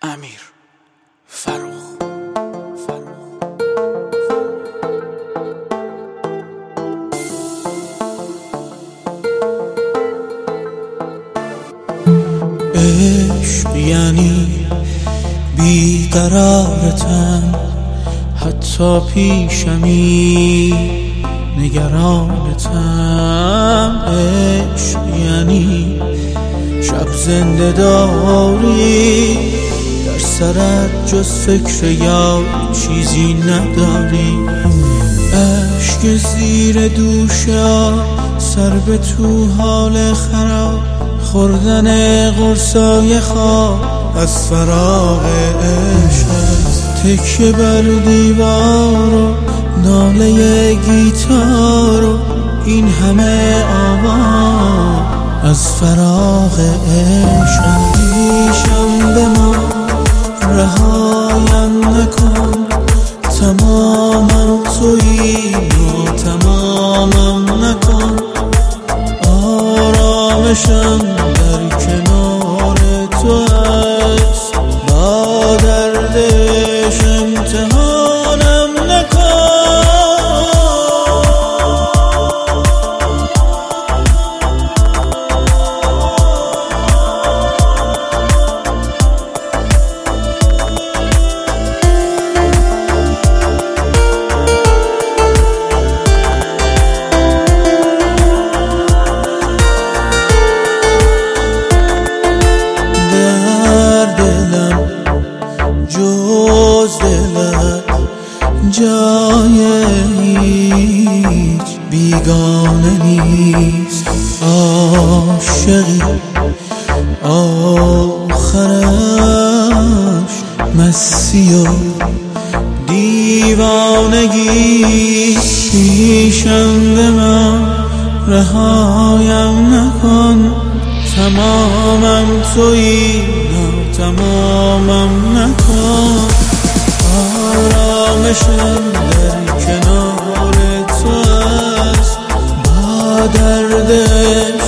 امیر فروخ. عشق یعنی بیقرارتم، حتی پیشمی نگرانتم. عشق یعنی شب زنده داری، در سرت جز فکر یار چیزی نداری. اشک زیر دوشا، سر به تو حال خراب، خوردن قرصای خواب از فراق عشقت. تکیه بر دیوار و ناله گیتار و این همه آواز از فراق عشقت. پیشم بمان، رهایم نکن، تمامم تویی و تمامم نکن. آرامشم در کنار تو است، با دردش امتحانم نکن. جز دلت جای هیچ بیگانه نیست. عاشقی آخرش مستی و دیوانگیست. پیشم به من، رهایم نکن، تمامم تویی تمامم نکن. آرامشم در کنار تو است، با دردش